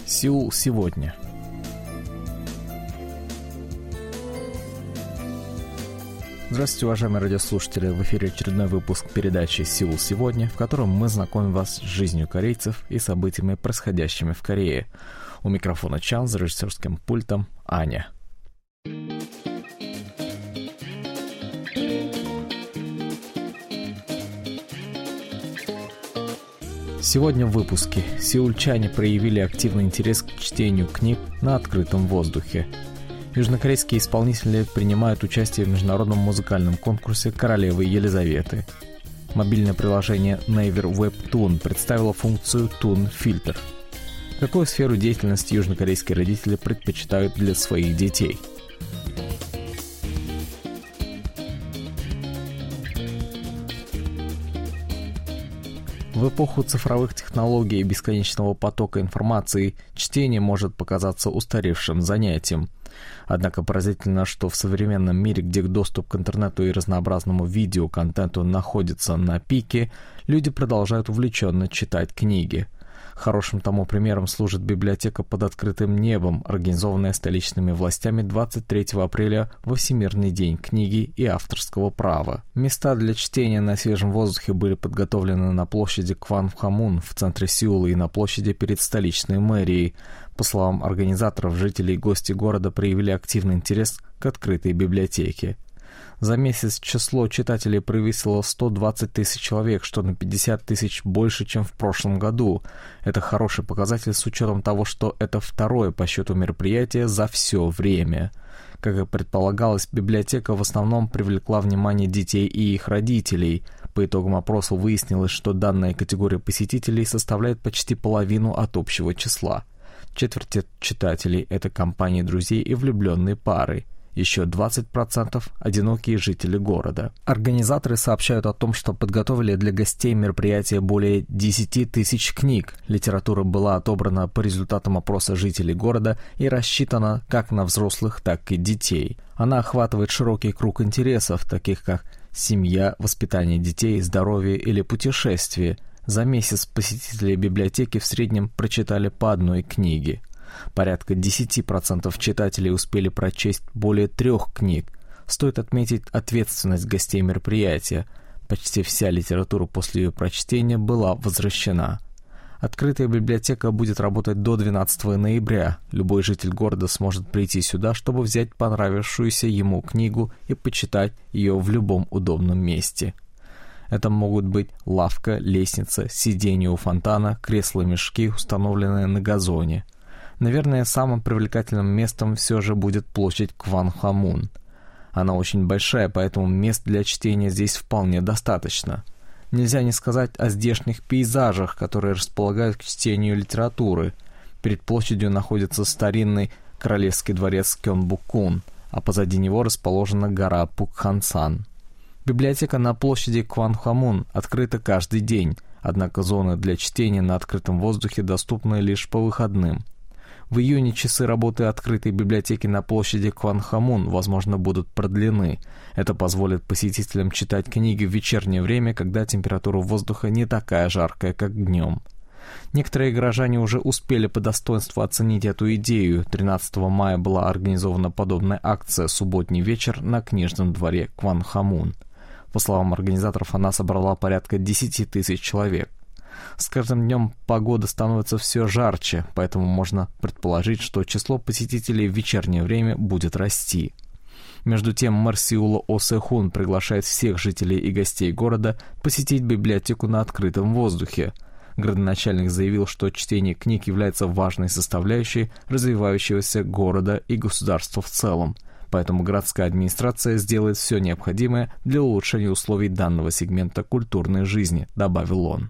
Сеул сегодня. Здравствуйте, уважаемые радиослушатели! В эфире очередной выпуск передачи «Сеул сегодня», в котором мы знакомим вас с жизнью корейцев и событиями, происходящими в Корее. У микрофона Чан, за режиссерским пультом Аня. Сегодня в выпуске сеульчане проявили активный интерес к чтению книг на открытом воздухе. Южнокорейские исполнители принимают участие в международном музыкальном конкурсе королевы Елизаветы. Мобильное приложение Naver Webtoon представило функцию Toon Filter. Какую сферу деятельности южнокорейские родители предпочитают для своих детей? В эпоху цифровых технологий и бесконечного потока информации чтение может показаться устаревшим занятием. Однако поразительно, что в современном мире, где доступ к интернету и разнообразному видеоконтенту находится на пике, люди продолжают увлеченно читать книги. Хорошим тому примером служит библиотека под открытым небом, организованная столичными властями 23 апреля во Всемирный день книги и авторского права. Места для чтения на свежем воздухе были подготовлены на площади Кванхамун в центре Сеула и на площади перед столичной мэрией. По словам организаторов, жители и гости города проявили активный интерес к открытой библиотеке. За месяц число читателей превысило 120 тысяч человек, что на 50 тысяч больше, чем в прошлом году. Это хороший показатель с учетом того, что это второе по счету мероприятие за все время. Как и предполагалось, библиотека в основном привлекла внимание детей и их родителей. По итогам опроса выяснилось, что данная категория посетителей составляет почти половину от общего числа. Четверть читателей – это компании друзей и влюбленные пары. Еще 20% – одинокие жители города. Организаторы сообщают о том, что подготовили для гостей мероприятия более 10 тысяч книг. Литература была отобрана по результатам опроса жителей города и рассчитана как на взрослых, так и детей. Она охватывает широкий круг интересов, таких как семья, воспитание детей, здоровье или путешествие. За месяц посетители библиотеки в среднем прочитали по одной книге. Порядка 10% читателей успели прочесть более 3 книг. Стоит отметить ответственность гостей мероприятия. Почти вся литература после ее прочтения была возвращена. Открытая библиотека будет работать до 12 ноября. Любой житель города сможет прийти сюда, чтобы взять понравившуюся ему книгу и почитать ее в любом удобном месте. Это могут быть лавка, лестница, сиденье у фонтана, кресла-мешки, установленные на газоне. Наверное, самым привлекательным местом все же будет площадь Кванхамун. Она очень большая, поэтому мест для чтения здесь вполне достаточно. Нельзя не сказать о здешних пейзажах, которые располагают к чтению литературы. Перед площадью находится старинный королевский дворец Кёнбукун, а позади него расположена гора Пукхансан. Библиотека на площади Кванхамун открыта каждый день, однако зоны для чтения на открытом воздухе доступны лишь по выходным. В июне часы работы открытой библиотеки на площади Кванхамун, возможно, будут продлены. Это позволит посетителям читать книги в вечернее время, когда температура воздуха не такая жаркая, как днем. Некоторые горожане уже успели по достоинству оценить эту идею. 13 мая была организована подобная акция «Субботний вечер» на книжном дворе Кванхамун. По словам организаторов, она собрала порядка 10 тысяч человек. С каждым днем погода становится все жарче, поэтому можно предположить, что число посетителей в вечернее время будет расти. Между тем, мэр Сеула О Сэ-хун приглашает всех жителей и гостей города посетить библиотеку на открытом воздухе. Градоначальник заявил, что чтение книг является важной составляющей развивающегося города и государства в целом. Поэтому городская администрация сделает все необходимое для улучшения условий данного сегмента культурной жизни, добавил он.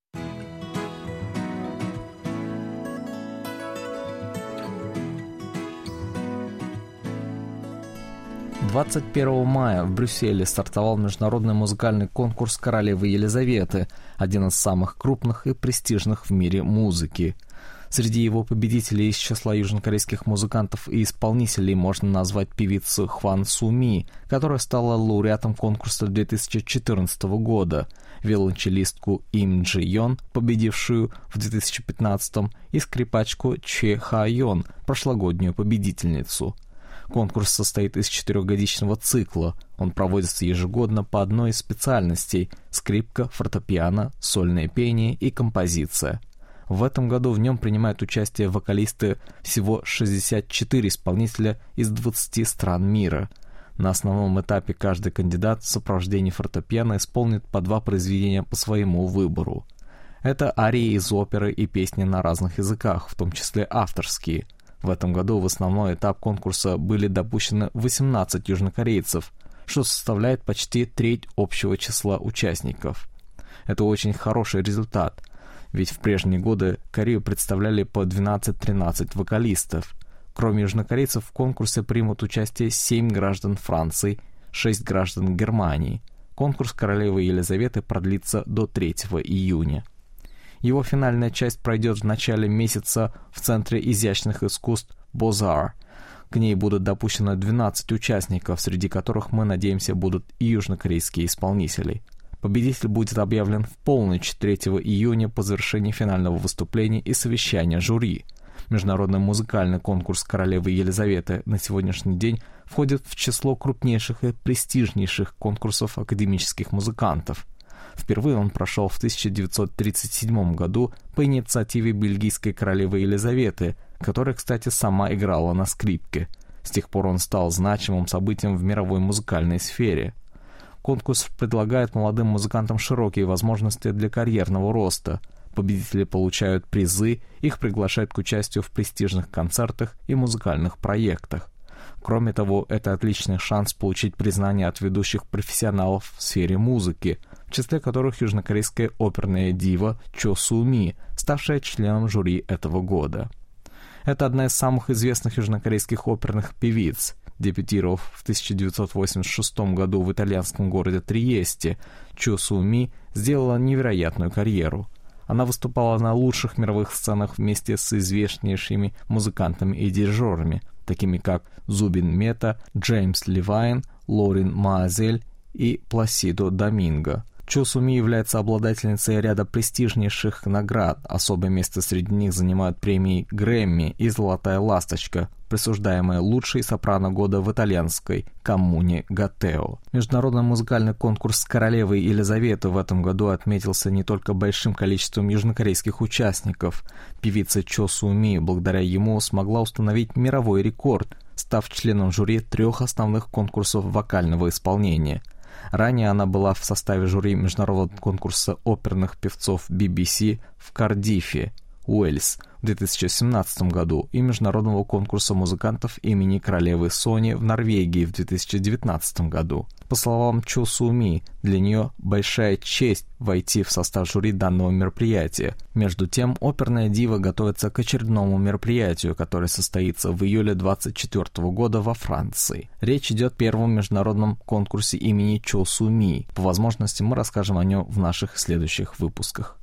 21 мая в Брюсселе стартовал международный музыкальный конкурс королевы Елизаветы, один из самых крупных и престижных в мире музыки. Среди его победителей из числа южнокорейских музыкантов и исполнителей можно назвать певицу Хван Су Ми, которая стала лауреатом конкурса 2014 года, виолончелистку Им Джи Йон, победившую в 2015, и скрипачку Чхе Ха Йон, прошлогоднюю победительницу. Конкурс состоит из 4-годичного цикла. Он проводится ежегодно по одной из специальностей – скрипка, фортепиано, сольное пение и композиция. В этом году в нем принимают участие вокалисты всего 64 исполнителя из 20 стран мира. На основном этапе каждый кандидат в сопровождении фортепиано исполнит по 2 произведения по своему выбору. Это арии из оперы и песни на разных языках, в том числе авторские. В этом году в основной этап конкурса были допущены 18 южнокорейцев, что составляет почти треть общего числа участников. Это очень хороший результат, ведь в прежние годы Корею представляли по 12-13 вокалистов. Кроме южнокорейцев в конкурсе примут участие 7 граждан Франции, 6 граждан Германии. Конкурс королевы Елизаветы продлится до 3 июня. Его финальная часть пройдет в начале месяца в Центре изящных искусств Бозар. К ней будут допущены 12 участников, среди которых, мы надеемся, будут и южнокорейские исполнители. Победитель будет объявлен в полночь 3 июня по завершении финального выступления и совещания жюри. Международный музыкальный конкурс королевы Елизаветы на сегодняшний день входит в число крупнейших и престижнейших конкурсов академических музыкантов. Впервые он прошел в 1937 году по инициативе бельгийской королевы Елизаветы, которая, кстати, сама играла на скрипке. С тех пор он стал значимым событием в мировой музыкальной сфере. Конкурс предлагает молодым музыкантам широкие возможности для карьерного роста. Победители получают призы, их приглашают к участию в престижных концертах и музыкальных проектах. Кроме того, это отличный шанс получить признание от ведущих профессионалов в сфере музыки, в числе которых южнокорейская оперная дива Чо Су Ми, ставшая членом жюри этого года. Это одна из самых известных южнокорейских оперных певиц. Дебютировав в 1986 году в итальянском городе Триесте, Чо Су Ми сделала невероятную карьеру. Она выступала на лучших мировых сценах вместе с известнейшими музыкантами и дирижерами, такими как Зубин Мета, Джеймс Левайн, Лорен Маазель и Пласидо Доминго. Чо Су Ми является обладательницей ряда престижнейших наград. Особое место среди них занимают премии Грэмми и «Золотая ласточка», присуждаемые лучшей сопрано года в итальянской коммуне Гаттео. Международный музыкальный конкурс королевы Елизаветы в этом году отметился не только большим количеством южнокорейских участников. Певица Чо Су Ми благодаря ему смогла установить мировой рекорд, став членом жюри 3 основных конкурсов вокального исполнения. Ранее она была в составе жюри международного конкурса оперных певцов BBC в Кардифе, Уэльс, в 2017 году и международного конкурса музыкантов имени королевы Сони в Норвегии в 2019 году. По словам Чо Су Ми, для нее большая честь войти в состав жюри данного мероприятия. Между тем, оперная дива готовится к очередному мероприятию, которое состоится в июле 2024 года во Франции. Речь идет о первом международном конкурсе имени Чо Су Ми. По возможности мы расскажем о нем в наших следующих выпусках.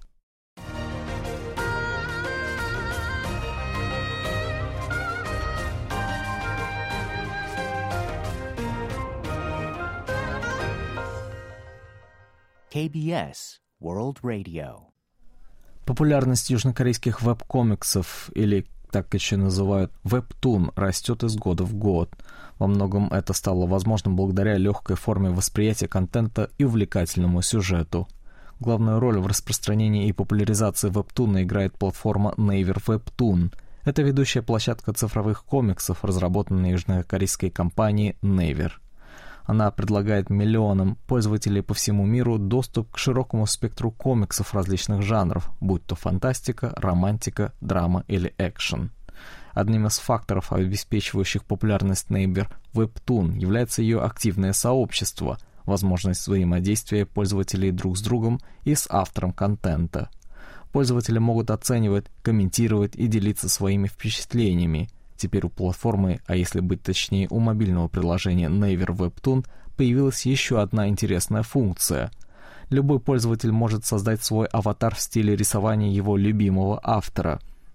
KBS World Radio. Популярность южнокорейских веб-комиксов, или так еще называют вебтун, растет из года в год. Во многом это стало возможным благодаря легкой форме восприятия контента и увлекательному сюжету. Главную роль в распространении и популяризации вебтуна играет платформа Naver Webtoon. Это ведущая площадка цифровых комиксов, разработанная южнокорейской компанией Naver. Она предлагает миллионам пользователей по всему миру доступ к широкому спектру комиксов различных жанров, будь то фантастика, романтика, драма или экшен. Одним из факторов, обеспечивающих популярность Naver Webtoon, является ее активное сообщество, возможность взаимодействия пользователей друг с другом и с автором контента. Пользователи могут оценивать, комментировать и делиться своими впечатлениями. Теперь у платформы, а если быть точнее у мобильного приложения Naver Webtoon, появилась еще одна интересная функция. Любой пользователь может создать свой аватар в стиле рисования его любимого автора.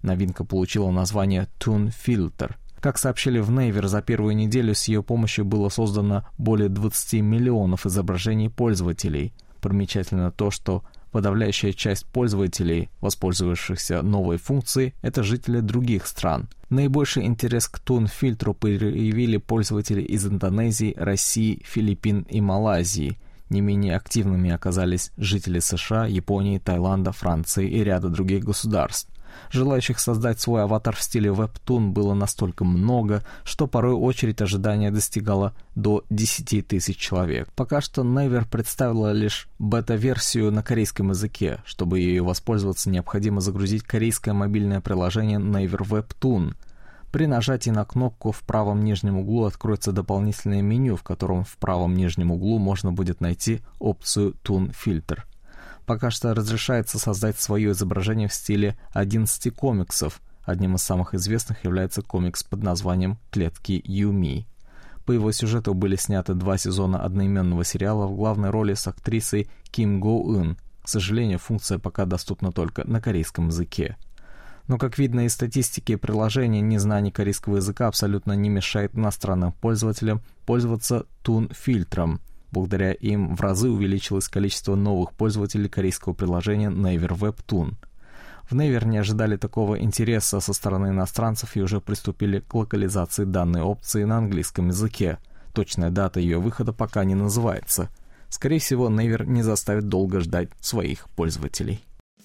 Новинка получила название Tune Filter. Как сообщили в Naver, за первую неделю с ее помощью было создано более 20 миллионов изображений пользователей. Примечательно то, что подавляющая часть пользователей, воспользовавшихся новой функцией, это жители других стран. Наибольший интерес к Tune-фильтру проявили пользователи из Индонезии, России, Филиппин и Малайзии. Не менее активными оказались жители США, Японии, Таиланда, Франции и ряда других государств. Желающих создать свой аватар в стиле WebToon было настолько много, что порой очередь ожидания достигала до 10 тысяч человек. Пока что Naver представила лишь бета-версию на корейском языке. Чтобы ею воспользоваться, необходимо загрузить корейское мобильное приложение Naver WebToon. При нажатии на кнопку в правом нижнем углу откроется дополнительное меню, в котором в правом нижнем углу можно будет найти опцию Tune Filter. Пока что разрешается создать свое изображение в стиле 11 комиксов. Одним из самых известных является комикс под названием «Клетки Юми». По его сюжету были сняты 2 сезона одноименного сериала в главной роли с актрисой Ким Го Eun. К сожалению, функция пока доступна только на корейском языке. Но, как видно из статистики приложения, незнание корейского языка абсолютно не мешает иностранным пользователям пользоваться Tune-фильтром. Благодаря им в разы увеличилось количество новых пользователей корейского приложения Naver WebToon. В Naver не ожидали такого интереса со стороны иностранцев и уже приступили к локализации данной опции на английском языке. Точная дата ее выхода пока не называется. Скорее всего, Naver не заставит долго ждать своих пользователей.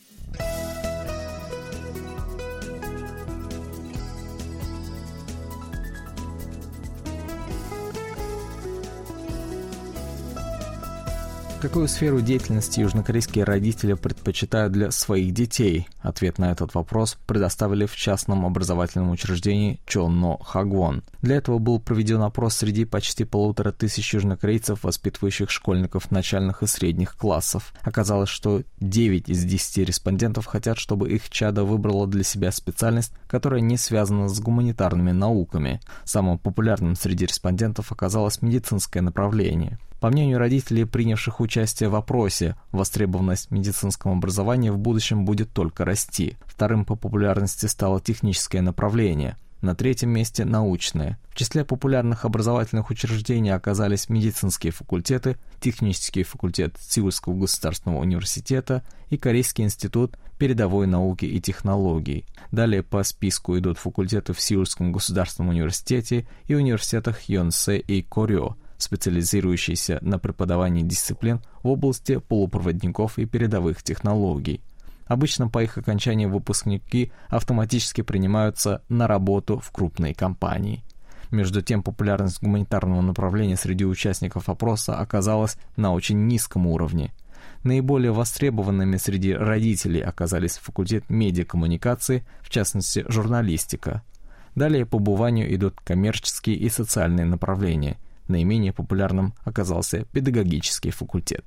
Какую сферу деятельности южнокорейские родители предпочитают для своих детей? Ответ на этот вопрос предоставили в частном образовательном учреждении Чонно Хагвон. Для этого был проведен опрос среди почти 1500 южнокорейцев, воспитывающих школьников начальных и средних классов. Оказалось, что 9 из 10 респондентов хотят, чтобы их чадо выбрало для себя специальность, которая не связана с гуманитарными науками. Самым популярным среди респондентов оказалось медицинское направление. По мнению родителей, принявших участие в опросе, востребованность медицинского образования в будущем будет только расти. Вторым по популярности стало техническое направление. На третьем месте – научное. В числе популярных образовательных учреждений оказались медицинские факультеты, технический факультет Сеульского государственного университета и Корейский институт передовой науки и технологий. Далее по списку идут факультеты в Сеульском государственном университете и университетах Йонсе и Корё, специализирующиеся на преподавании дисциплин в области полупроводников и передовых технологий. Обычно по их окончании выпускники автоматически принимаются на работу в крупные компании. Между тем, популярность гуманитарного направления среди участников опроса оказалась на очень низком уровне. Наиболее востребованными среди родителей оказались факультет медиакоммуникации, в частности журналистика. Далее по быванию идут коммерческие и социальные направления. Наименее популярным оказался педагогический факультет.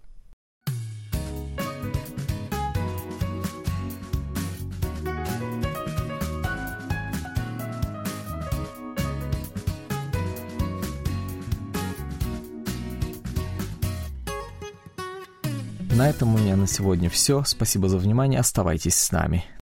На этом у меня на сегодня все. Спасибо за внимание. Оставайтесь с нами.